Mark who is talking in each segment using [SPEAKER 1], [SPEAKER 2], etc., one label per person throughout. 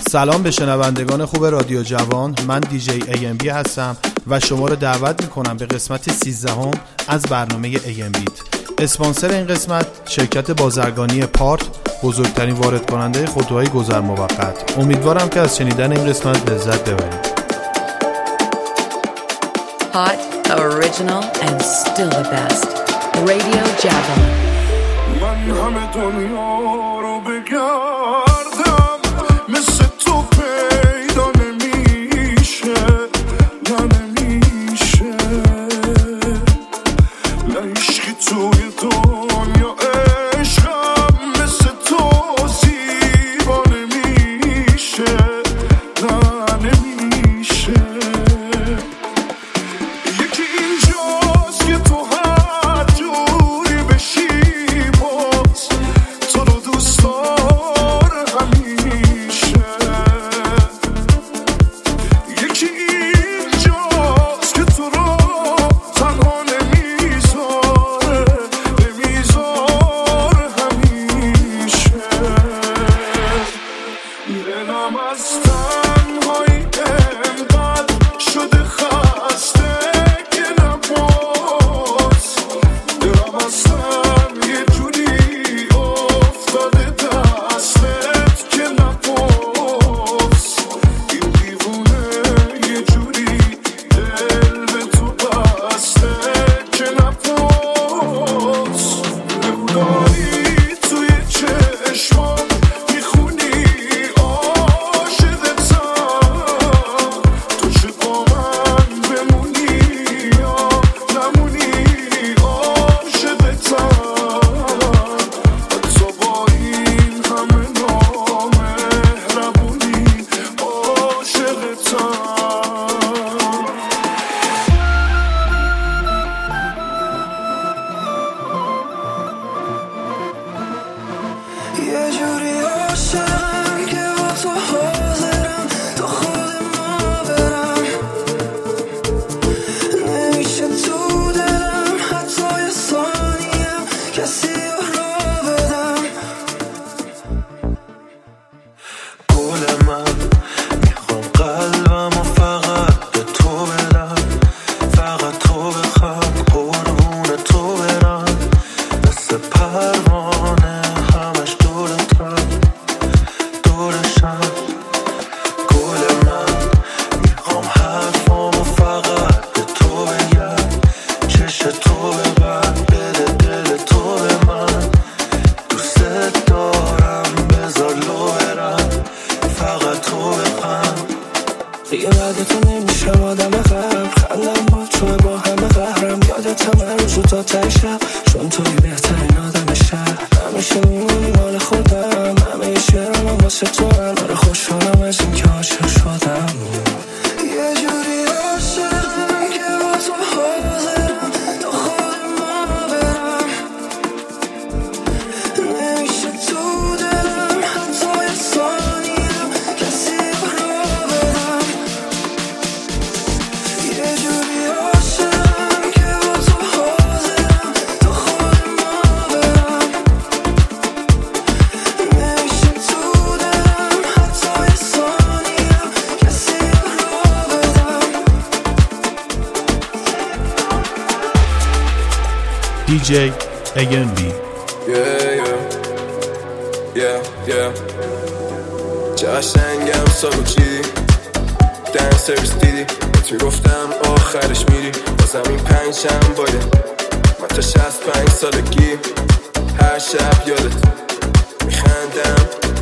[SPEAKER 1] سلام به شنوندگان خوب رادیو جوان، من دیجی AMB هستم و شما رو دعوت میکنم به قسمت 13 از برنامه AMB. اسپانسر این قسمت شرکت بازرگانی پارت، بزرگترین وارد کننده خودروهای گذر موقت. امیدوارم که از شنیدن این قسمت لذت ببرید.
[SPEAKER 2] Hot, original and still the best. Radio Java.
[SPEAKER 3] من همه دنیا رو بگردم، مثل تو پیدا نمیشه، نه نمیشه. نه عشقی توی دنیا عشقم، مثل تو زیبا نمیشه، نه نمیشه. یکی اینجاست که تو هر جوری بشی باز تو رو دوست داره همیشه. یکی اینجاست که تو رو تنها نمیذاره همیشه. دلم از تنهایی انقدر شده خسته که نباز، دلم اصلا یه جوری افتاده دستت که نباز. این دیوونه یه جوری دل به تو بسته که نباز. نگوداری توی چشمام میخونی عاشقتم، تو چه با من بمونی یا نمونی عاشقتم. حتی با این همه نامهربونی عاشقتم. یه جوری عاشقم که با تو حاضرم تا خود ما برم. نمیشه تو دلم حتی یه ثانیم کسی رو بدم. گل من میخوام قلبم و فقط به تو بدم، فقط تو بخواد قربون تو برم. مثل پروانه همش دورتم دورشم. گل من میخوام حرفامو فقط به تو بگم، چش تو ببر بده دل تو به من. دوست دارم بذار لو برم، فقط تو بخند. دیگه بعد تو نمیشم آدم قبل، خندم با تو با همه قهرم. یادتم هر روز تا ته شب، چون توی بهترین آدم شهر. همیشه میمونی مال خودم، همه شعرم هم واسه تو هم. داره خوشحالم از این که عاشق شدم. یه جوری عاشقم که با تو حاضرم تا خود ما برم. نمیشه تو دلم حتی یه ثانیم کسی رو بدم. یه جوری عاشقم که با تو حاضرم تا خود ما برم. نمیشه تو دلم حتی یه ثانیم کسی رو بدم.
[SPEAKER 1] DJ AMB.
[SPEAKER 4] Yeah. چه قشنگم سالو چیدی، دن سرویس دیدی. بهت میگفتم آخرش میری، بازم این پنجشنبه باید من تا 65 سالگی هر شب یادت میخندم.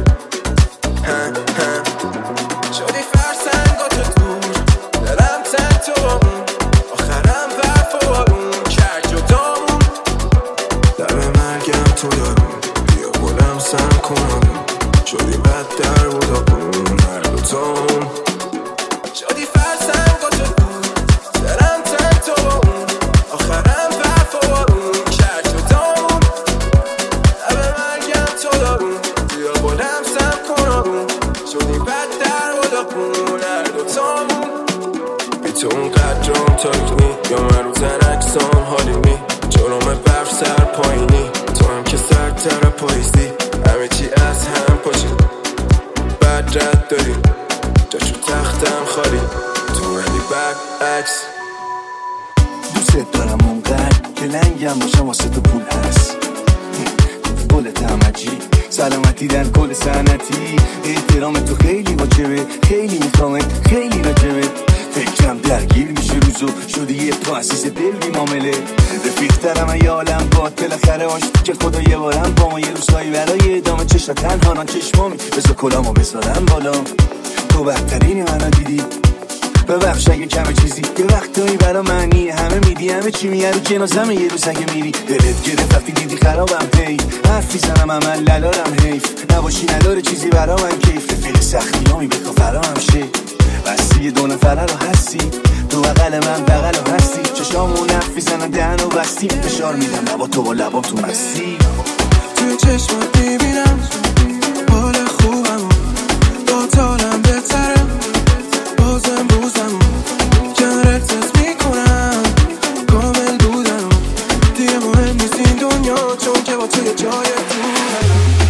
[SPEAKER 4] شدی فرسنگات دور، دلم تن تو با اون، آخرم وفا اون کرد جدامون. لب مرگم تو دارون، بیا بلم سم کنم. شدی بد در بودابون هر دوتامون. شدی فرسنگات دور، دلم تن تو با اون، آخرم وفا اون کرد جدامون. لب مرگم تو دارون، بیا بلم سم کنم. شدی بد در بودابون هر دوتامون. بی تو اون قدرام تاکنی یا من رو زنکسان حالیمی. جرم برف سر پایینی، تو هم که سر تر پاییزی. همه چی از هم پاشی، بعد بد داری جاشو تختم خالی تو منی برعکس
[SPEAKER 5] دوست دارم اونقدر که لنگم باشم واسه تو پول هست گل تمجی سلامتی در کل سنتی احترام تو خیلی واجبه خیلی میخوامت خیلی راجبه فکرم درگیر میشه روزو شدی یه تو عزیز دل بی معامله رفیقترم ای عالم باد بالاخره عاشق که خدا یه بارم با ما یه روزهایی برای ادامه چشم تنها چشمامی بذار کلامو بذارم بالا تو بهترینی منو دیدی ببخش اگه کمه چیزی یه وقتایی برا معنی همه میدی همه چی میگه رو جنازم یه روز اگه میری دلت گرفت وقتی دیدی خرابم هی حرفی زنم عمل للارم حیف نباشی نداره چیزی برا من کیف رفیق سختی هامی بکن فرام شه بستی دو نفره رو هستی تو بغل من بغل رو هستی چشامو نفی زنم دهن و بستی فشار میدم لبا تو با لبا تو مستی
[SPEAKER 4] توی چشمات میبینم حال خوبم با تالم بهتره بازم روزم کنارت تست میکنم کامل بودم دیگه مهم نیست این دنیا چون که با توی جای دورم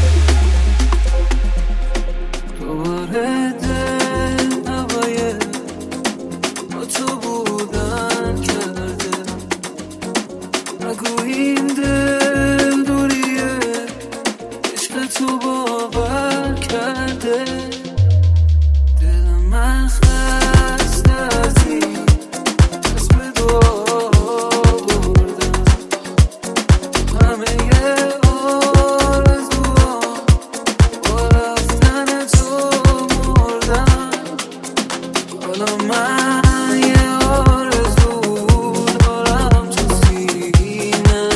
[SPEAKER 4] دوباره دل هوای با تو بودن کرده نگو این دل دوریه عشق تو باور کرده من خسته از این اسم دعا بردم همه آرزوها با رفتن تو مردم حالا من یه آرزو دارم تو سینه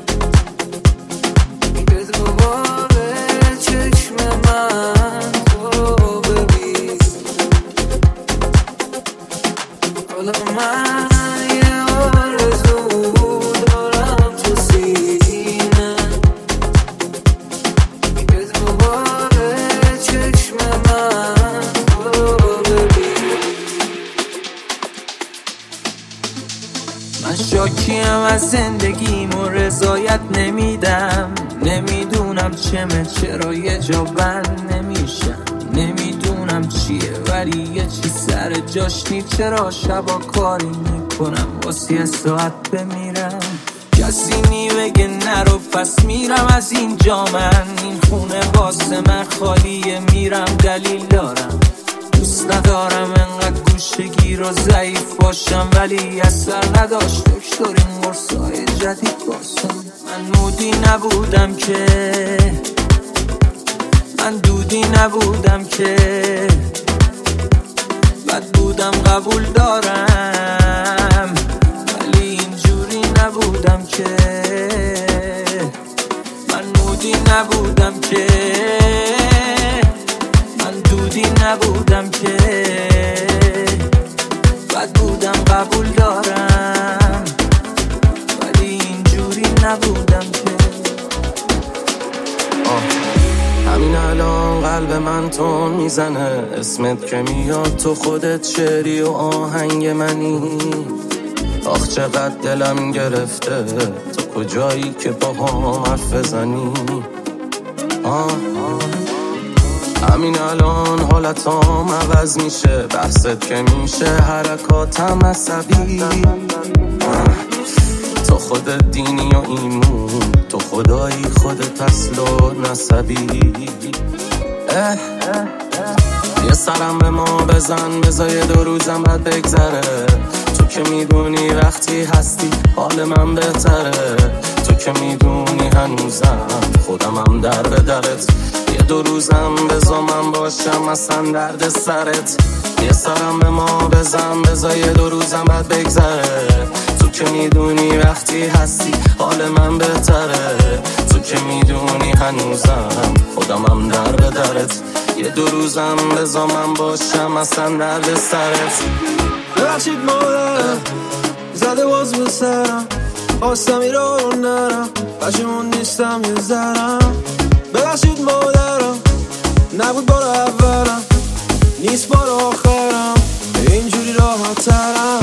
[SPEAKER 4] که دوباره چشم من تو رو ببین حالا من یه آرزو دارم تو سینه که دوباره چشم من تو رو ببین من شاکیم از زندگیم و رضایت نمیدم نمیدونم چرا یه جا بند نمیشم نمیدونم چیه ولی یه چی سر جاش نی چرا شبا کاری میکنم واسه یه ساعت بمیرم کسی نی بگه نرو پس میرم از اینجا من این خونه واسه من خالیه میرم دلیل دارم دوست ندارم انقدر گوشگیر و ضعیف باشم ولی اثر نداشت دکتر این قرصای جدید باشم من مودی نبودم که من دودی نبودم که بد بودم قبول دارم ولی اینجوری نبودم که من مودی نبودم که من دودی نبودم که بد بودم قبول دارم ولی اینجوری نبودم که همین الان قلب من تون میزنه اسمت که میاد تو خودت شعری و آهنگ منی آخ چقدر دلم گرفته تو کجایی که با هم حرف بزنی همین الان حالتام عوض میشه بحثت که میشه حرکاتم عصبی تو خودت دینی و ایمون تو خدایی خودت اصل و نسبی یه سرم به ما بزن بذار دو روزم بعد بگذره تو که میدونی وقتی هستی حال من بهتره تو که میدونی هنوزم خودمم در به درت یه دو روزم بذار من باشم اصلا درد سرت یه سرم به ما بزن بذار دو روزم بعد بگذره تو که میدونی وقتی هستی حال من بهتره تو که میدونی هنوزم خودمم در به درت یه دو روزم بذار من باشم اصلا درد سرت ببخشید مادرم زده باز به سرم خواستم این رو نرم پشیمون نیستم یه ذرم ببخشید مادرم نبود بار اولم نیست بار آخرم اینجوری راحت ترم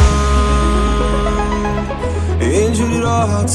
[SPEAKER 4] اینجوری راحت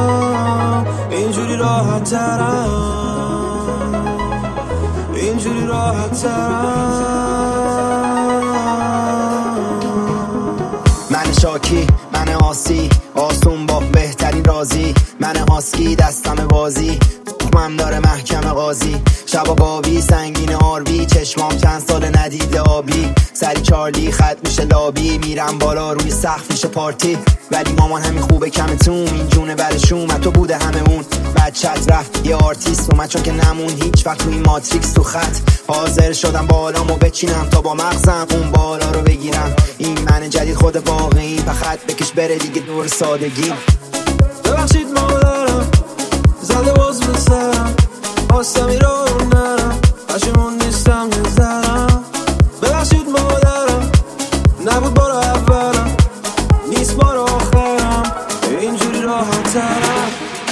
[SPEAKER 4] ترم اینجوری راحت ترم اینجوری
[SPEAKER 6] من شاکی، من آسی، آسون با بهترین رازی، من هاسکی دستم بازی، من داره محکم قاضی، شبا گاوی سنگین آروی، چشمام چند سال ندیده آبی، سری چارلی خط میشه لابی، میرم بالا روی سقف میشه پارتی، ولی مامان همین خوبه کمتون، این جونه برشون تو بوده همه اون، بچت رفت یه آرتیست اومد چون که نمون هیچ وقت تو این ماتریکس تو خط، حاضر شدم بالامو بچینم تا با مغزم اون بالا رو بگیرم، این من جدید خود واقعی، فقط بکش بره دیگه دور سادگی.
[SPEAKER 4] ببخشید مادرم زده باز به سرم، خواستم این را رو نرم، پشیمون نیستم نزدم. ببخشید مادرم نبود بار اولم، نیست بار آخرم، اینجوری راحت ترم.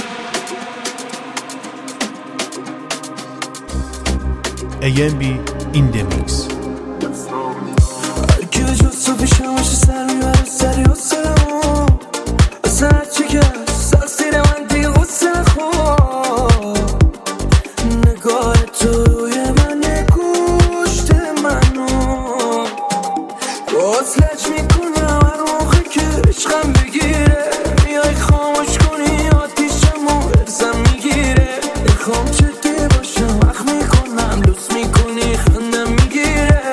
[SPEAKER 1] AMB in the mix.
[SPEAKER 4] هرکی به جز تو پیشم باشه سر میبره سری حسنمو، اصلا هرچی که سر سیر من دیگه حسن خواه، نگاه تو روی من گوشت منو باز لج میکنم هر موقع که عشقم بگیره، میای خاموش کنی آتیشمو ارزم میگیره، میخوام جدی باشم وقت میکنم لوس میکنی خندم میگیره،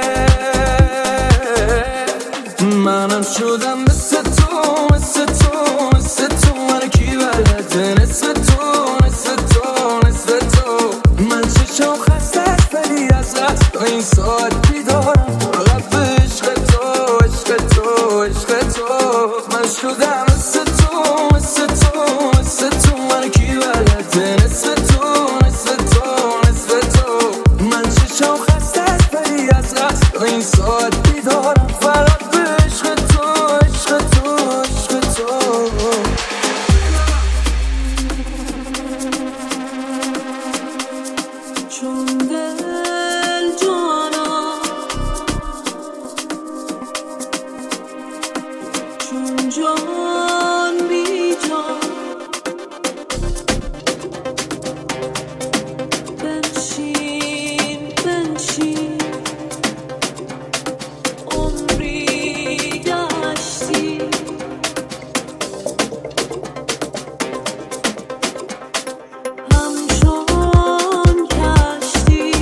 [SPEAKER 4] منم شدم مثل تو مثل تو مثل تو، من کی بلده نصف تو نصف تو نصف تو، من چشم خسته است ولی از رست تا این ساعت بیدارم، فقط به عشق تو عشق تو عشق تو، من شدم مثل تو مثل تو مثل تو، من کی بلده نصف تو نصف تو نصف تو، من چشم خسته است ولی از رست تا این ساعت بیدارم، فقط به عشق تو عشق تو عشق تو. چون دل جانا چون جان بی جان، بنشین بنشین عمری گشتی، همچون کشتی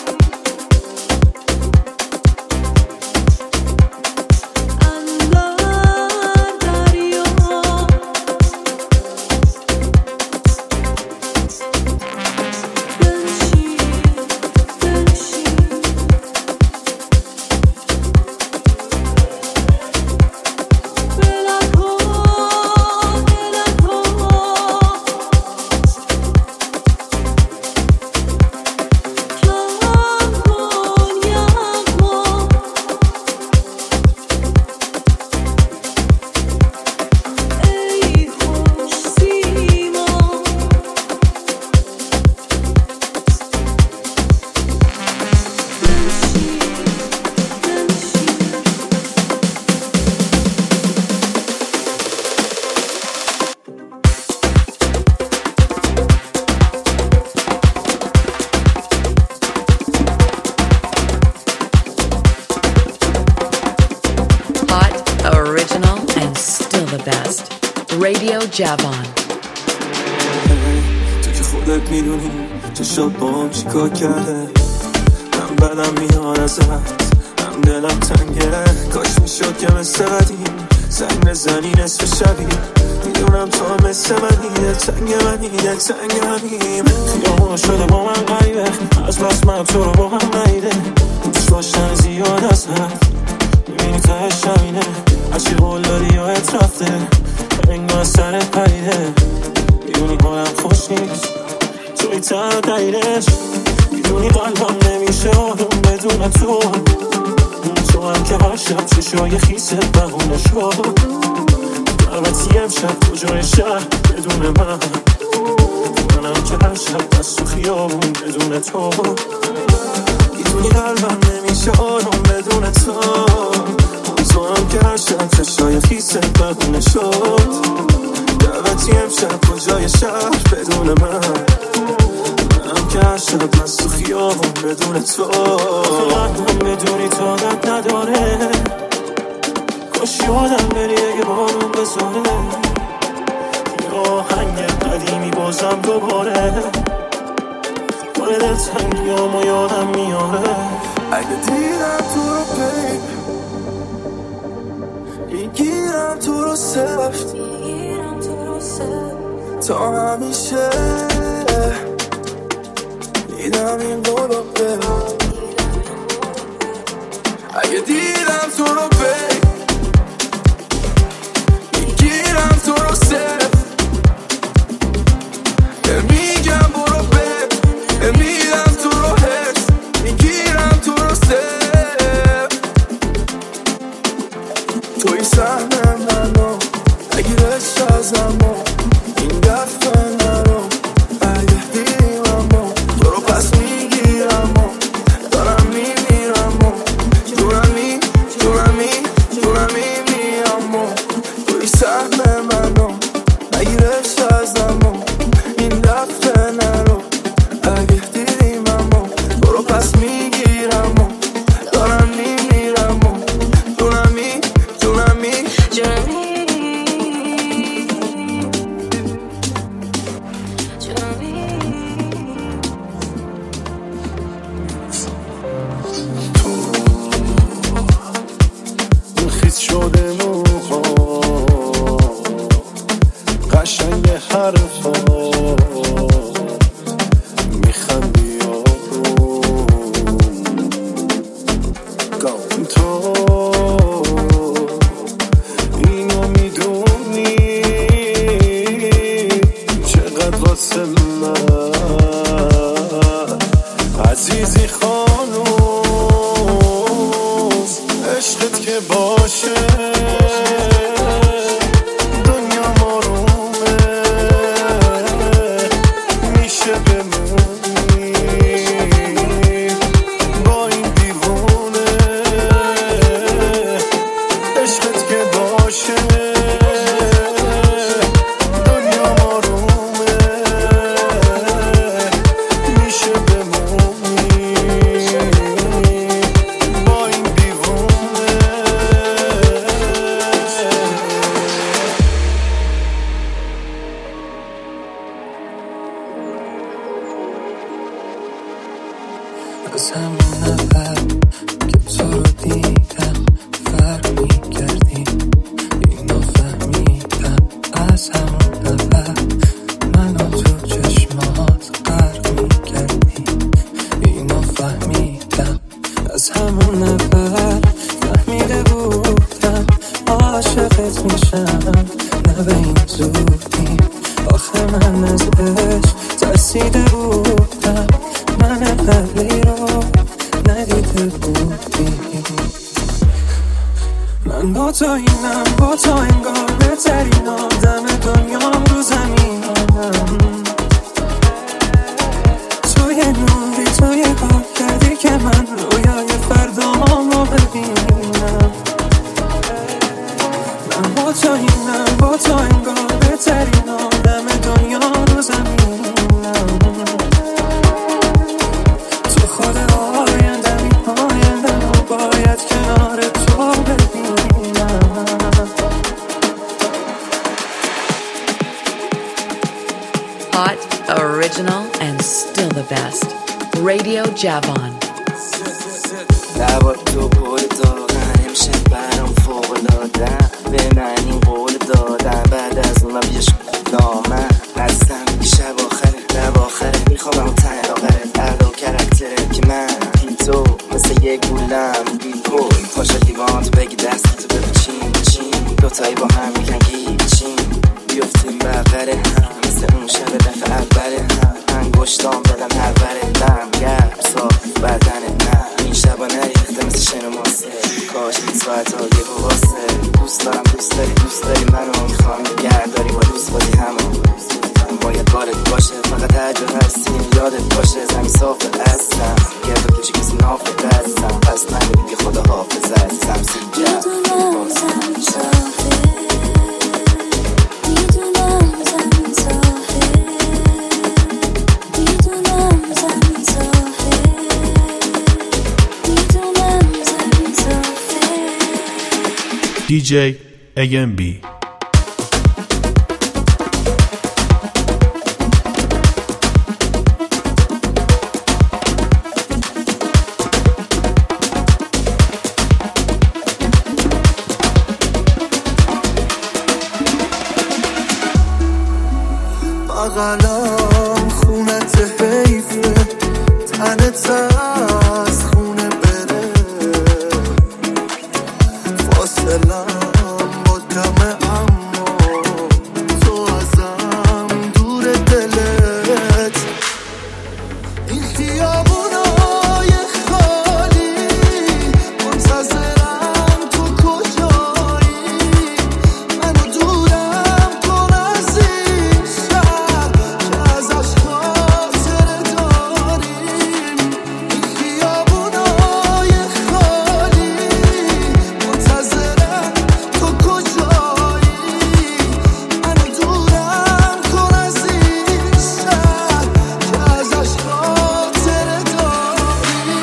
[SPEAKER 4] اندر دریا، بنشین بنشین بلکو بلکو، کم کن یغما، ای خوش سیما، بنشین بنشین.
[SPEAKER 2] Hot, original, and still the best. Radio Javon.
[SPEAKER 4] تو که خودت میدونی چشات با هم چیکار کرده، من بدم میاد ازت، هم دلم تنگه، کاش میشد که مثل قدیم زنگ بزنی نصف شبی، میدونم تو مثل منی، دلتنگ منی دلتنگ منیم، خیابون شده با من غریبه، از بس من تو رو با هم نیده، دوست داشتن زیاد ازت، میبینی تهش همینه، هرچی قول دادی یا اطرافته انگار سرت پریده، میدونی حالم خوش نیست توی تنها دلیلش، میدونی قلبم نمیشه آروم بدون تو، تو هم که هر شب چشای خیست بهونه شد، دعوتی امشب کجای شهر بدون منم که هر شب دست تو خیابون بدون تو، میدونی قلبم نمیشه آروم بدون تو هم که هر شب چشای خیست بهونه شد، دعوتی امشب کجای شهر بدون منم که هر شب دست تو خیابون بدون تو.
[SPEAKER 3] هم بدونی طاقت نداره، کاش یادم بری اگه بارون بزاره، یا آهنگ قدیمی بازم دوباره باره دلتنگیامو یادم میاره.
[SPEAKER 4] اگه دیدم تو رو پی میگیرم تو رو سفت تا همیشه دیدم این قولو بی. اگه دیدم تو رو پی میگیرم تو رو سفت میگم برو بد میدم تو رو حس میگیرم تو رو سفت. توی سهم منو نگیرش ازمو این دفعه نرو اگه دیرمو تو رو پس میگیرم و دارم میمیرم و جونم میمیرم و توی سهم منو نگیرش ازمو این دفعه نرو اگه دیرمو تو رو پس میگیرم و دارم میمیرم و جونم
[SPEAKER 3] خیز شده موها قشنگ حرفا میخندی آروم تو اینو میدونی چقدر واسه من عزیزی خانوم عشقت که باشه دنیا مارومه میشه بمونی با این دیوونه عشقت که باشه دنیا مارومه میشه بمونی با این دیوونه.
[SPEAKER 4] از همون اول که تو رو دیدم فرق میکردی اینو فهمیدم. از همون اول منو تو چشمات غرق میکردی اینو فهمیدم. از همون اول فهمیده بودم عاشقت میشم نه به این زودی. آخه من از عشق ترسیده بودم من قبلی رو ندیده بودی. من با تو اینم با تو انگار بهترین آدم دنیام رو زمینم. توی نوری توی کار کردی که من رویای فردام رو ببینم. من با تو اینم با تو انگار بهترین آدم دنیام رو زمینم. تو خود آیندمی آیندم و باید کنار تو ببینم.
[SPEAKER 2] Hot, original, and still the best. Radio Javon.
[SPEAKER 5] لبا تو قول دادن امشه برام فوق‌العاده‌ام به من این قول دادن بعد از اون بیش دامن هستم شب آخره لب آخره میخوام تن آخره ادا و کرکتره که من بی تو مثل یک گولم بی کل پاشا لیوانت بگی دستی تو بگو چین دوتایی با هم میگن گیچین بیفتیم بغره هم مثل اون شب دفعه اوله هم انگشتام بدم پروره دم گرم صاف بدنت نه این شبا نریخته مثل شن و ماسه کاش این ساعت ها یه واسه دوست دارم دوست داری منو میخوام گرداری با دوست بازی همون باید بارت باشه فقط هر جا هستی یادت باشه زمین صافه هستم گرد و پیچی کسی نافه دستم پس نمیدی خدا حافظ عزیزم سیجم
[SPEAKER 1] DJ AMB.
[SPEAKER 5] بغلم خونت حیفه تنت از خونه بره فاصلم با کمه اما تو ازم دور دلت این خیابونای خالی منتظرم تو کجایی منو دورم کن از این شهر که ازش خاطره داریم این خیابونای خالی منتظرم تو کجایی منو دورم کن از این شهر که ازش خاطره داریم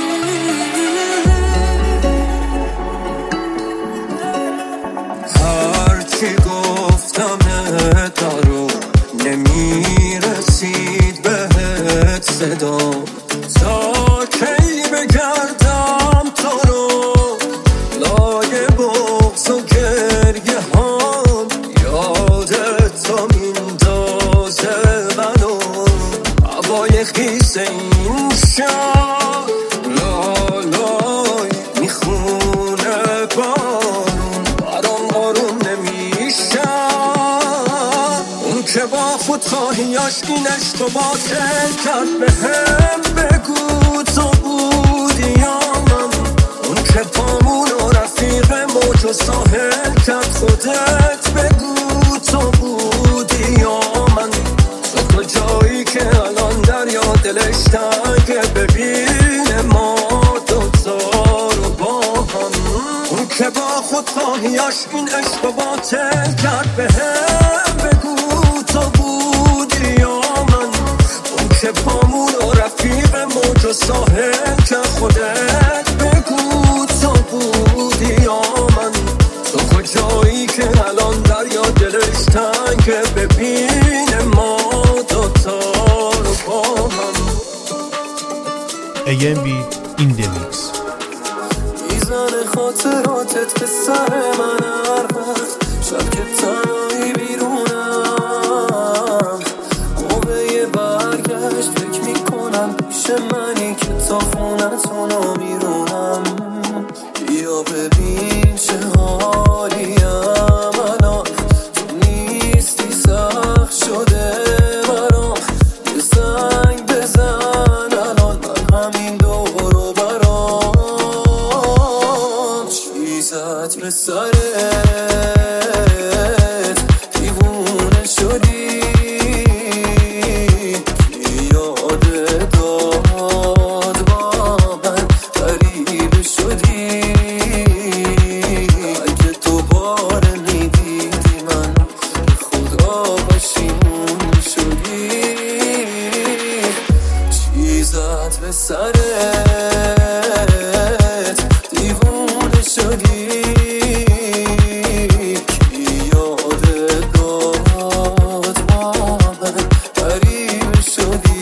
[SPEAKER 5] هرچی گفتم دارو نمیرسید بهت صدا تا کی بگردم تو رو لای بغض و گریه هام یادت تا میندازه منو هوای خیس این شب لالای میخونه بارون برام آروم نمیشم اون که با خودخواهیاش این عشق و باطل کرد بهم بگو تو بودی یا من اون که پامون و رفیق موج و ساحل کرد خودت بگو تو بودی یا من تو کجایی که الان دریا دلش تنگه ببینه ما دوتا رو با هم اون که با خودخواهیاش این عشق و باطل کرد بهم بگو تو بودی یا من اون که پامون و رفیق موج و ساحل کرد خودت بگو تو بودی یا من تو کجایی که الان دریا دلش تنگه ببینه ما دوتا رو با هم
[SPEAKER 1] AMB in the mix.
[SPEAKER 4] میزنه خاطراتت به سر من هر وقت شب که تنهایی بیرونم موقع برگشت فکر میکنم پیش منی که تا خونتونو میرونم بیا ببین چه حالیم الان تو نیستی سخت شده برام یه زنگ بزن الان من همین دور و برام چیزت به سرت دیوونه شدی که یادت داد با من غریبه شدی اگه دوباره میدیدی من به خدا پشیمون شدی چیزت به سرت دیوونه شدی که یادت داد با من غریبه شدی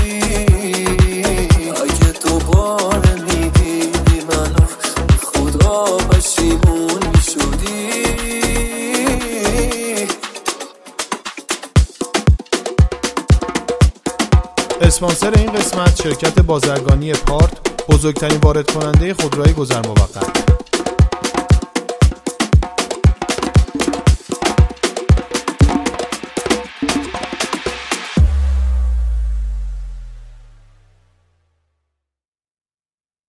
[SPEAKER 4] اگه دوباره میدیدی منو به خدا پشیمون شدی
[SPEAKER 1] اسپانسر این قسمت شرکت بازرگانی پارت، بزرگترین وارد کننده خودروهای گذرموقت.